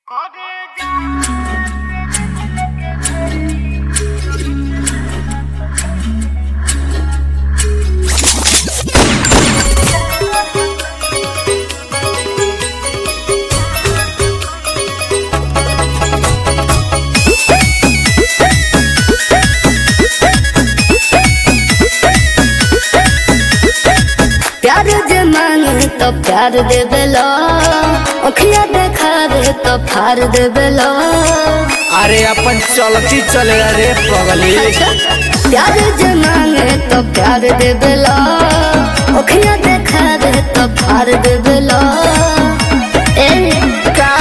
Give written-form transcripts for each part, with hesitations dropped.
प्यार जे मांगे तो प्यार दे बेलो, अखिया देखावे तो फार दे बेलो। अरे अपन चलती चले रे पगली। प्यार जे मांगे तो प्यार दे बेलो, अखिया देखावे तो फार दे बेलो। ए का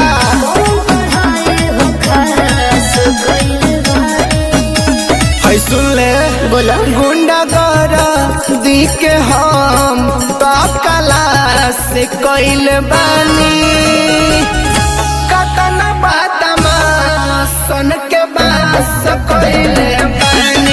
है सुन ले बोलो गुंडा गौरा दी के हम तो कला से कोइल बानी कतन बातमा सन के बास कोइल बानी।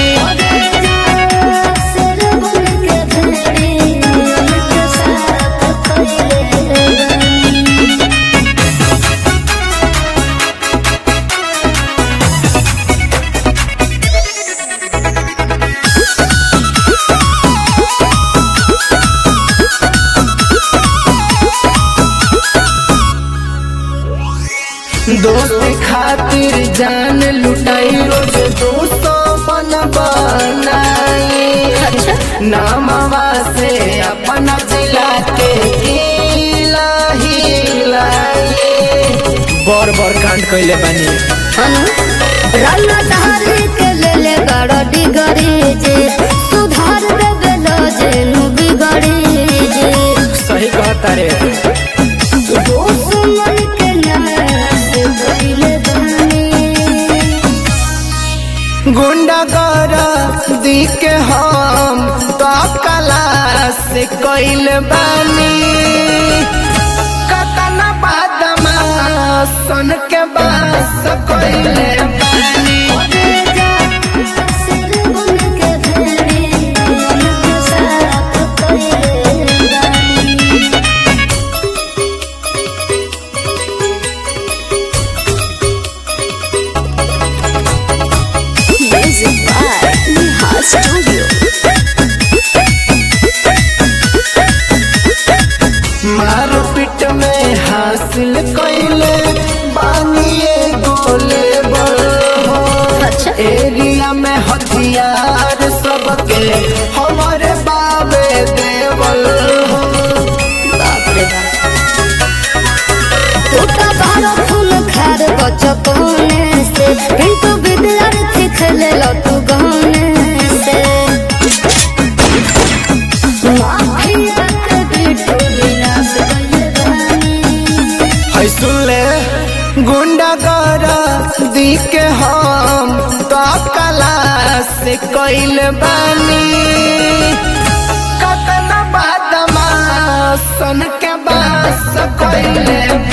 दोस्त खातिर जान लुटाई रोज 200 मन बनाई। नामवा से अपना जिला के बर बर कांड कैले बानी। राना धारी के ले ले बड़ा डिगरी जे सुधार दे बेलो जे नु बिगड़ी जे। सही कहता रे दुश्मन के नाश कइले बानी। गुंडा गौरा दी के हम तो कला से कोइल बानी कतन बादमा सन के बास कोइल बानी। मारपीट में हासिल कैले बानिए गोले बड़ो एरिया में हथियार सबके हमारे बाबे देवल हो। बाप रे टूटा बारो फूल खार बचपने से पिंटू विद्यार्थी खेले लो तू गाने से। माफिया के बिटू विनाश कइले बानी। है सुन ले गुंडा गौरा दी के हम तो कला से कोइल बानी कतन बादमा सन के बास कोइल